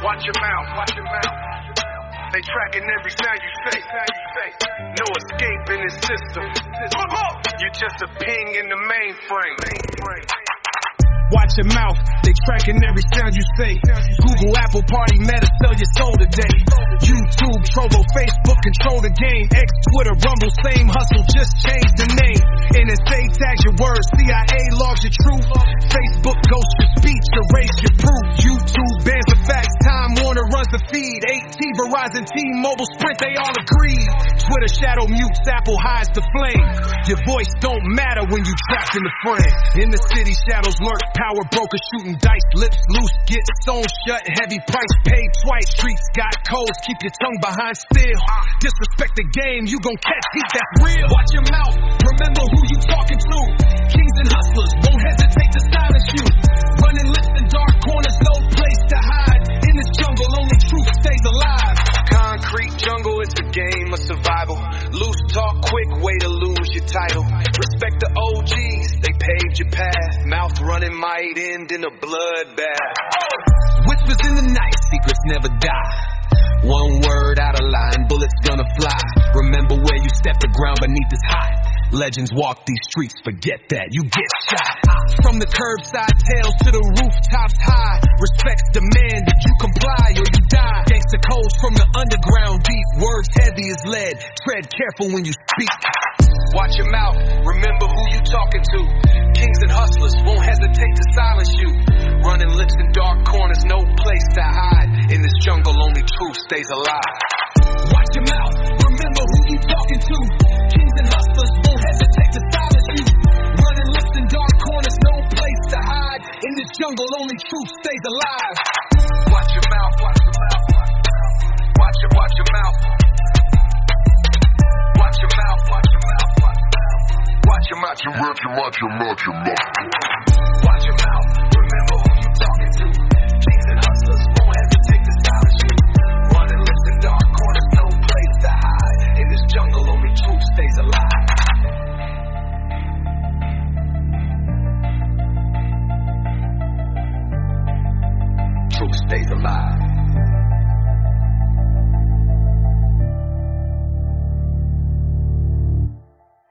Watch your mouth, watch your mouth. They tracking every sound you say. No escape in this system. You're just a ping in the mainframe. Watch your mouth, they tracking every sound you say. Google, Apple, Party, Meta, sell your soul today. YouTube, Trovo, Facebook, control the game. X, Twitter, Rumble, same hustle, just change the name. NSA tags your words, CIA logs your truth. Facebook ghosts your speech, erase your proof. YouTube bans the facts, Time Warner runs the feed. AT, Verizon, T-Mobile, Sprint, they all agree. Twitter shadow mutes, Apple hides the flame. Your voice don't matter when you trapped in the frame. In the city, shadows lurk. Power broker shooting dice, lips loose, get sewn shut, heavy price paid twice. Streets got codes, keep your tongue behind steel. Disrespect the game, you gon' catch heat, that's real. Watch your mouth, remember who you talking to. Kings and hustlers won't hesitate to silence you. Running lips in dark corners, no place to hide. In this jungle, only truth stays alive. Concrete jungle, it's a game of survival. Loose talk, quick way to lose your title. Respect the OGs, they paved your path. Mouth running might end in a bloodbath. Whispers in the night, secrets never die. One word out of line, bullets gonna fly. Remember where you stepped, the ground beneath is hot. Legends walk these streets, forget that, you get shot. From the curbside tales to the rooftops high. Respect's demanded, you comply or you die. Gangsta codes from the underground deep. Words heavy as lead, tread careful when you speak. Watch your mouth, remember who you talking to. Kings and hustlers won't hesitate to silence you. Running lips in dark corners, no place to hide. In this jungle, only truth stays alive. Watch your mouth, remember who you talking to. Kings and hustlers won't hesitate to silence you. Running lips in dark corners, no place to hide. In this jungle, only truth stays alive. Watch your mouth, watch your mouth. Watch your mouth. Watch your mouth, watch your mouth. Watch your mouth, watch your mouth. Watch your mouth, remember who you talking to. Kings and hustlers won't hesitate to silence you. Running lips in dark corners, no place to hide. In this jungle, only truth stays alive. Truth stays alive.